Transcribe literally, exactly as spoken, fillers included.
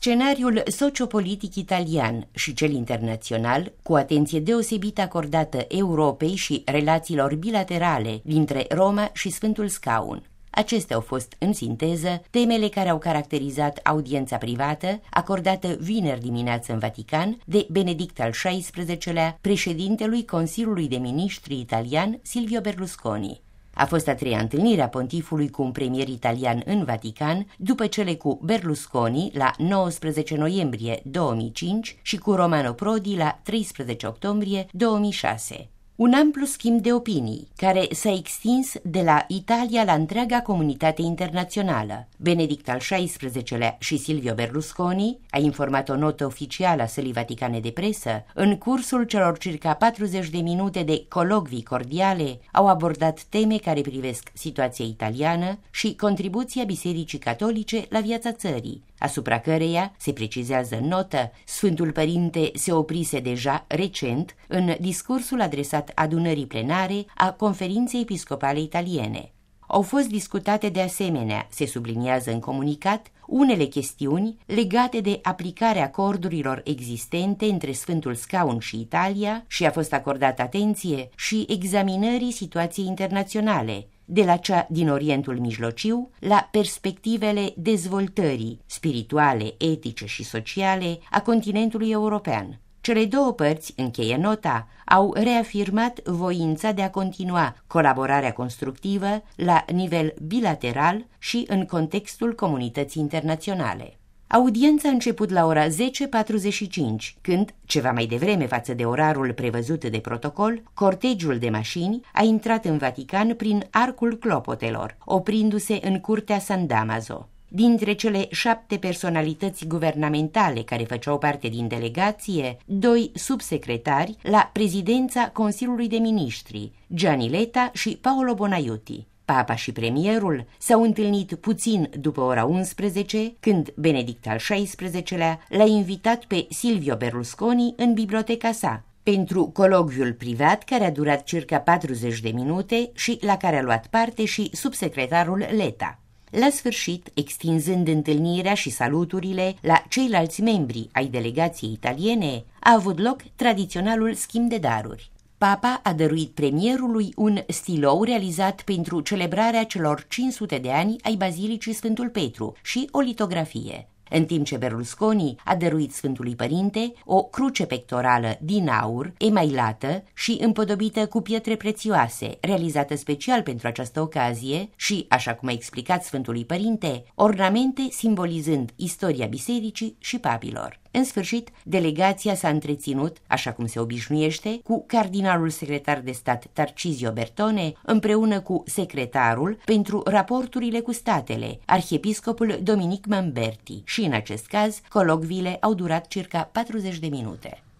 Scenariul sociopolitic italian și cel internațional, cu atenție deosebită acordată Europei și relațiilor bilaterale dintre Roma și Sfântul Scaun. Acestea au fost, în sinteză, temele care au caracterizat audiența privată acordată vineri dimineață în Vatican de Benedict al șaisprezecelea, președintelui Consiliului de Ministri italian Silvio Berlusconi. A fost a treia întâlnire a pontifului cu un premier italian în Vatican, după cele cu Berlusconi la nouăsprezece noiembrie două mii cinci și cu Romano Prodi la treisprezece octombrie două mii șase. Un amplu schimb de opinii, care s-a extins de la Italia la întreaga comunitate internațională. Benedict al șaisprezecelea și Silvio Berlusconi, a informat o notă oficială a Sălii Vaticane de Presă, în cursul celor circa patruzeci de minute de colocvii cordiale, au abordat teme care privesc situația italiană și contribuția Bisericii Catolice la viața țării, asupra căreia, se precizează în notă, Sfântul Părinte se oprise deja recent în discursul adresat adunării plenare a Conferinței Episcopale Italiene. Au fost discutate de asemenea, se subliniază în comunicat, unele chestiuni legate de aplicarea acordurilor existente între Sfântul Scaun și Italia și a fost acordată atenție și examinării situației internaționale, de la cea din Orientul Mijlociu la perspectivele dezvoltării spirituale, etice și sociale a continentului european. Cele două părți, încheie nota, au reafirmat voința de a continua colaborarea constructivă la nivel bilateral și în contextul comunității internaționale. Audiența a început la ora zece patruzeci și cinci, când, ceva mai devreme față de orarul prevăzut de protocol, cortegiul de mașini a intrat în Vatican prin Arcul Clopotelor, oprindu-se în curtea San Damaso. Dintre cele șapte personalități guvernamentale care făceau parte din delegație, doi subsecretari la prezidența Consiliului de Ministri, Gianni Letta și Paolo Bonaiuti. Papa și premierul s-au întâlnit puțin după ora unsprezece, când Benedict al șaisprezecelea l-a invitat pe Silvio Berlusconi în biblioteca sa pentru colocviul privat care a durat circa patruzeci de minute și la care a luat parte și subsecretarul Letta. La sfârșit, extinzând întâlnirea și saluturile la ceilalți membri ai delegației italiene, a avut loc tradiționalul schimb de daruri. Papa a dăruit premierului un stilou realizat pentru celebrarea celor cinci sute de ani ai Bazilicii Sfântul Petru și o litografie, în timp ce Berlusconi a dăruit Sfântului Părinte o cruce pectorală din aur, emailată și împodobită cu pietre prețioase, realizată special pentru această ocazie și, așa cum a explicat Sfântului Părinte, ornamente simbolizând istoria bisericii și papilor. În sfârșit, delegația s-a întreținut, așa cum se obișnuiește, cu cardinalul secretar de stat Tarcisio Bertone, împreună cu secretarul pentru raporturile cu statele, arhiepiscopul Dominic Mamberti, și în acest caz, colocviile au durat circa patruzeci de minute.